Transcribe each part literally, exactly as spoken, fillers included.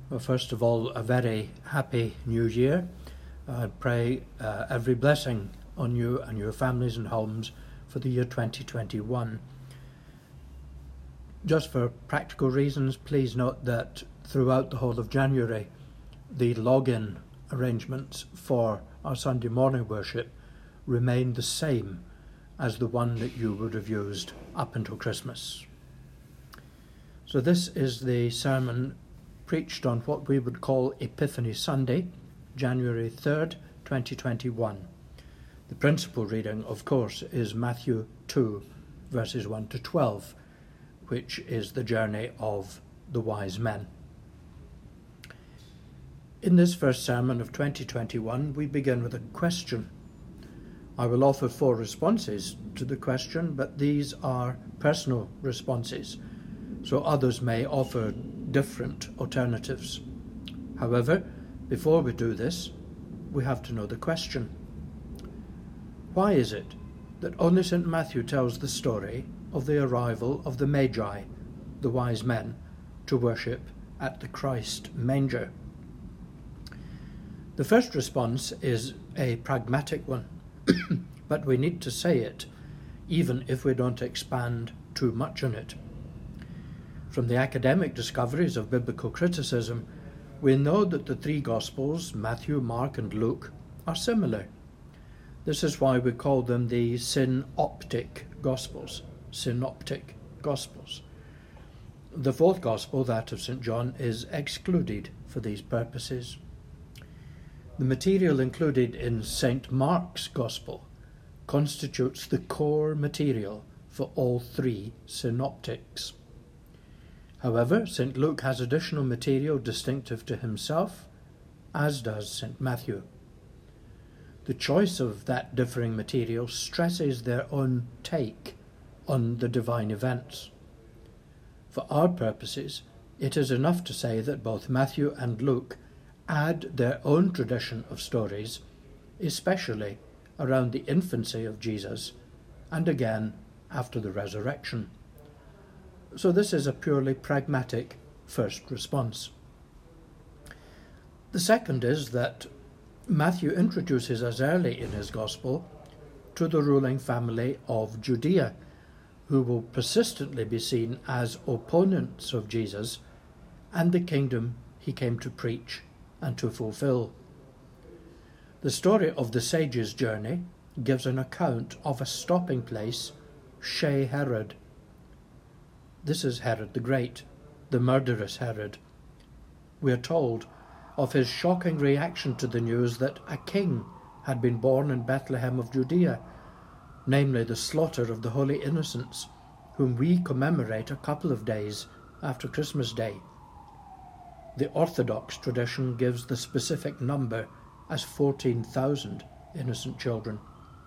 Well, first of all, a very happy new year. I pray uh, every blessing on you and your families and homes for the year twenty twenty-one. Just for practical reasons, please note that throughout the whole of January, the login arrangements for our Sunday morning worship remain the same as the one that you would have used up until Christmas. So this is the sermon preached on what we would call Epiphany Sunday, January third, twenty twenty-one. The principal reading, of course, is Matthew two, verses one to twelve, which is the journey of the wise men. In this first sermon of twenty twenty-one, we begin with a question. I will offer four responses to the question, but these are personal responses, so others may offer different alternatives. However, before we do this, we have to know the question. Why is it that only Saint Matthew tells the story of the arrival of the Magi, the wise men, to worship at the Christ manger? The first response is a pragmatic one, but we need to say it, even if we don't expand too much on it. From the academic discoveries of biblical criticism, we know that the three Gospels, Matthew, Mark and Luke, are similar. This is why we call them the synoptic Gospels, synoptic Gospels. The fourth Gospel, that of Saint John, is excluded for these purposes. The material included in Saint Mark's Gospel constitutes the core material for all three synoptics. However, Saint Luke has additional material distinctive to himself, as does Saint Matthew. The choice of that differing material stresses their own take on the divine events. For our purposes, it is enough to say that both Matthew and Luke add their own tradition of stories, especially around the infancy of Jesus and again after the resurrection. So this is a purely pragmatic first response. The second is that Matthew introduces us early in his Gospel to the ruling family of Judea, who will persistently be seen as opponents of Jesus and the kingdom he came to preach and to fulfill. The story of the sage's journey gives an account of a stopping place, Chez Herod. This is Herod the Great, the murderous Herod. We are told of his shocking reaction to the news that a king had been born in Bethlehem of Judea, namely the slaughter of the holy innocents, whom we commemorate a couple of days after Christmas Day. The Orthodox tradition gives the specific number as fourteen thousand innocent children.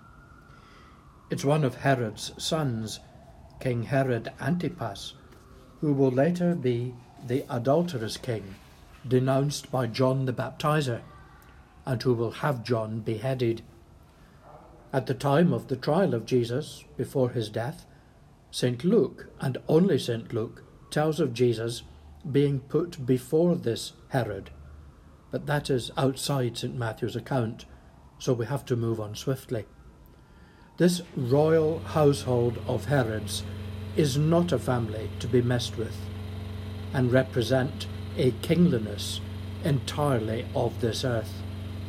It's one of Herod's sons, King Herod Antipas, who will later be the adulterous king, denounced by John the Baptizer, and who will have John beheaded. At the time of the trial of Jesus, before his death, Saint Luke, and only Saint Luke, tells of Jesus being put before this Herod, but that is outside Saint Matthew's account, so we have to move on swiftly. This royal household of Herods is not a family to be messed with, and represent a kingliness entirely of this earth.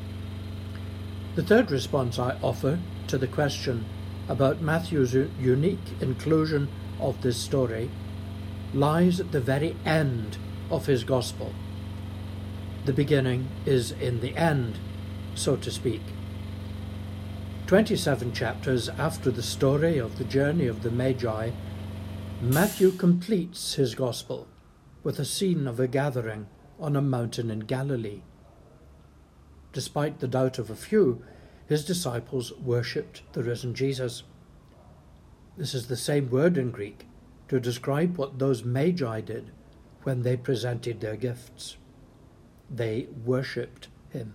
The third response I offer to the question about Matthew's unique inclusion of this story lies at the very end of his Gospel. The beginning is in the end, so to speak. Twenty-seven chapters after the story of the journey of the Magi, Matthew completes his Gospel with a scene of a gathering on a mountain in Galilee. Despite the doubt of a few, his disciples worshipped the risen Jesus. This is the same word in Greek to describe what those Magi did when they presented their gifts. They worshipped him.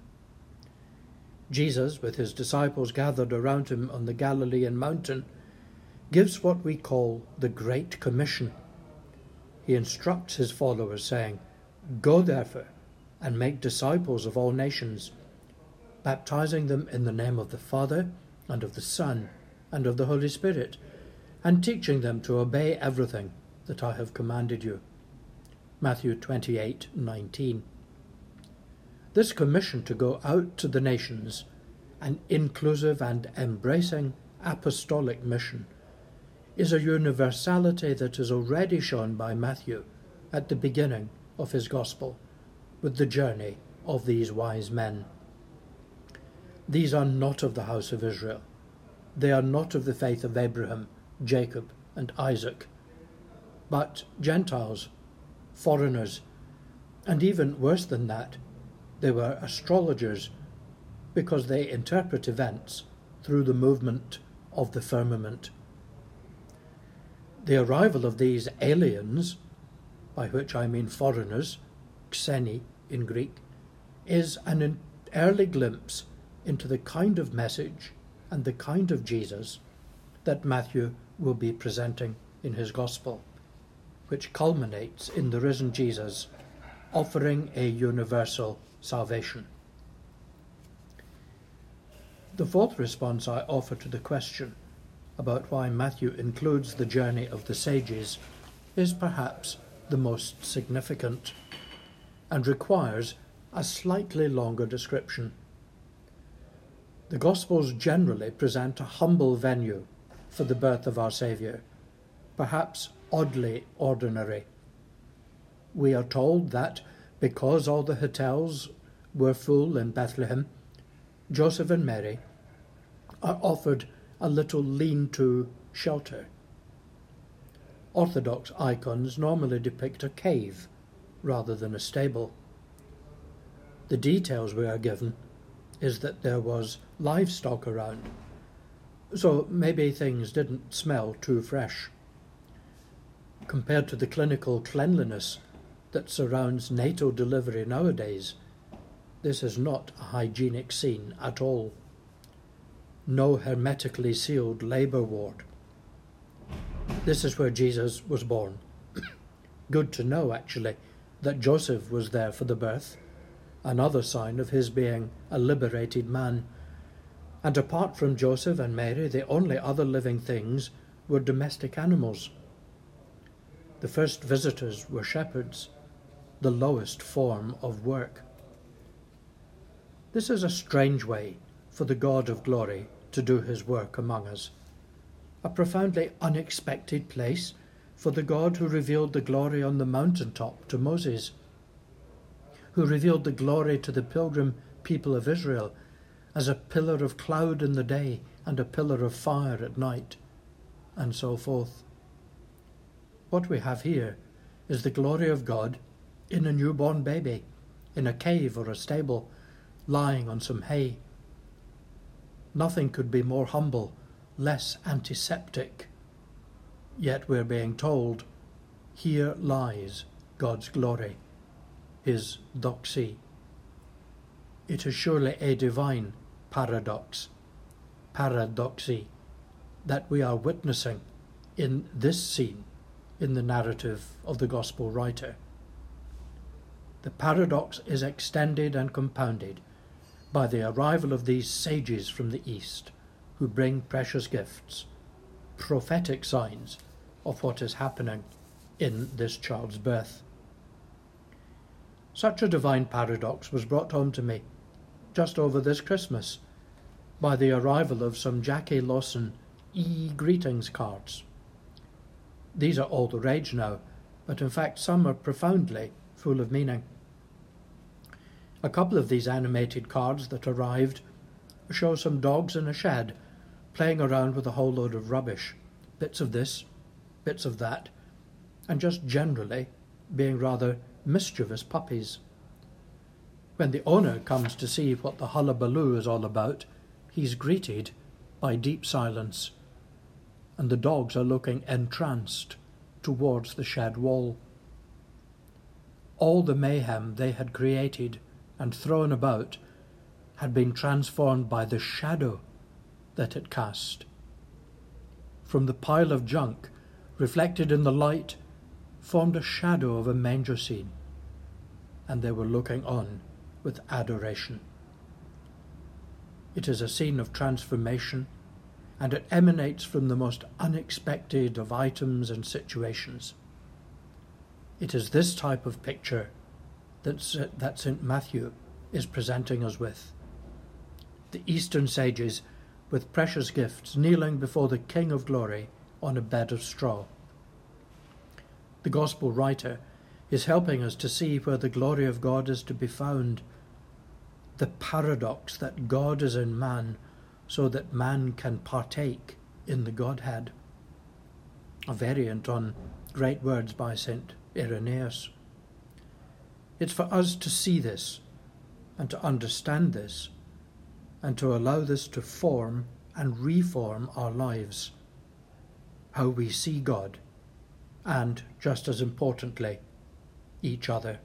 Jesus, with his disciples gathered around him on the Galilean mountain, gives what we call the Great Commission. He instructs his followers, saying, "Go therefore and make disciples of all nations, baptizing them in the name of the Father, and of the Son, and of the Holy Spirit, and teaching them to obey everything that I have commanded you. Matthew twenty-eight nineteen. This commission to go out to the nations, an inclusive and embracing apostolic mission, is a universality that is already shown by Matthew at the beginning of his Gospel, with the journey of these wise men. These are not of the house of Israel. They are not of the faith of Abraham, Jacob, and Isaac, but Gentiles, foreigners, and even worse than that, they were astrologers, because they interpret events through the movement of the firmament. The arrival of these aliens, by which I mean foreigners, xeni in Greek, is an early glimpse into the kind of message and the kind of Jesus that Matthew will be presenting in his Gospel, which culminates in the risen Jesus offering a universal salvation. The fourth response I offer to the question about why Matthew includes the journey of the sages is perhaps the most significant and requires a slightly longer description. The Gospels generally present a humble venue for the birth of our Saviour, perhaps oddly ordinary. We are told that because all the hotels were full in Bethlehem, Joseph and Mary are offered a little lean-to shelter. Orthodox icons normally depict a cave rather than a stable. The details we are given is that there was livestock around, so maybe things didn't smell too fresh. Compared to the clinical cleanliness that surrounds natal delivery nowadays, this is not a hygienic scene at all. No hermetically sealed labour ward. This is where Jesus was born. Good to know, actually, that Joseph was there for the birth, another sign of his being a liberated man. And apart from Joseph and Mary, the only other living things were domestic animals. The first visitors were shepherds, the lowest form of work. This is a strange way for the God of glory to do his work among us, a profoundly unexpected place for the God who revealed the glory on the mountaintop to Moses, who revealed the glory to the pilgrim people of Israel as a pillar of cloud in the day and a pillar of fire at night, and so forth. What we have here is the glory of God in a newborn baby, in a cave or a stable, lying on some hay. Nothing could be more humble, less antiseptic. Yet we're being told, here lies God's glory, his doxy. It is surely a divine paradox, paradoxy, that we are witnessing in this scene in the narrative of the Gospel writer. The paradox is extended and compounded by the arrival of these sages from the East, who bring precious gifts, prophetic signs of what is happening in this child's birth. Such a divine paradox was brought home to me just over this Christmas by the arrival of some Jackie Lawson e-greetings cards. These are all the rage now, but in fact some are profoundly full of meaning. A couple of these animated cards that arrived show some dogs in a shed playing around with a whole load of rubbish, bits of this, bits of that, and just generally being rather mischievous puppies. When the owner comes to see what the hullabaloo is all about, he's greeted by deep silence, and the dogs are looking entranced towards the shed wall. All the mayhem they had created and thrown about had been transformed by the shadow that it cast. From the pile of junk, reflected in the light, formed a shadow of a manger scene. and they were looking on with adoration. It is a scene of transformation, and it emanates from the most unexpected of items and situations. It is this type of picture that, that Saint Matthew is presenting us with. The Eastern sages, with precious gifts, kneeling before the King of Glory on a bed of straw. The Gospel writer is helping us to see where the glory of God is to be found. The paradox that God is in man so that man can partake in the Godhead. A variant on great words by Saint Irenaeus. It's for us to see this and to understand this and to allow this to form and reform our lives, how we see God and, just as importantly, each other.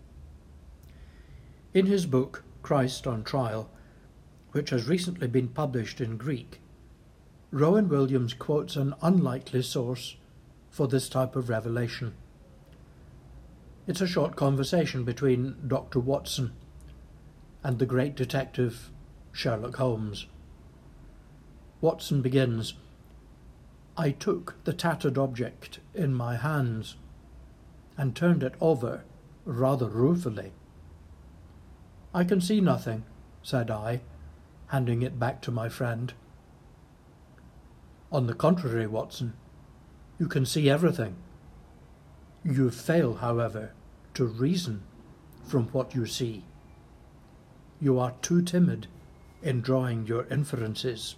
In his book, Christ on Trial, which has recently been published in Greek, Rowan Williams quotes an unlikely source for this type of revelation. It's a short conversation between Doctor Watson and the great detective Sherlock Holmes. Watson begins, "I took the tattered object in my hands and turned it over rather ruefully. 'I can see nothing,' said I, handing it back to my friend. 'On the contrary, Watson, you can see everything. You fail, however, to reason from what you see. You are too timid in drawing your inferences.'"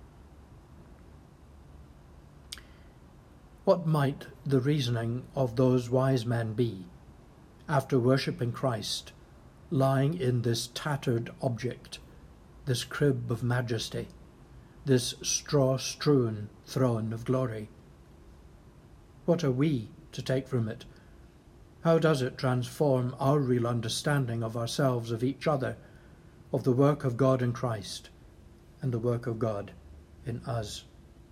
What might the reasoning of those wise men be, after worshipping Christ, lying in this tattered object, this crib of majesty, this straw-strewn throne of glory? What are we to take from it? How does it transform our real understanding of ourselves, of each other, of the work of God in Christ, and the work of God in us?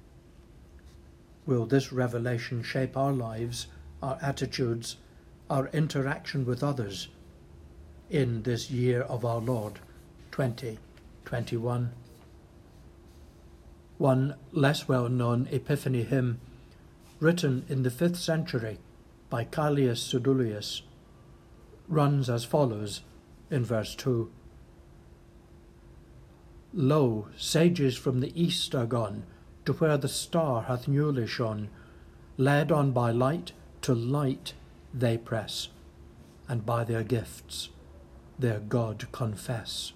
Will this revelation shape our lives, our attitudes, our interaction with others in this year of our Lord, twenty twenty-one? One less well-known Epiphany hymn, written in the fifth century by Callias Sudulius, runs as follows in verse two. "Lo, sages from the east are gone, to where the star hath newly shone. Led on by light, to light they press, and by their gifts their God confess."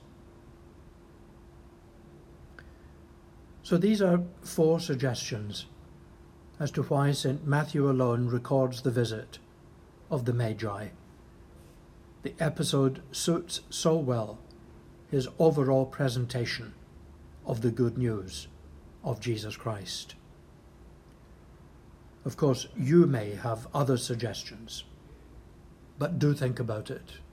So these are four suggestions as to why Saint Matthew alone records the visit of the Magi. The episode suits so well his overall presentation of the good news of Jesus Christ. Of course, you may have other suggestions, but do think about it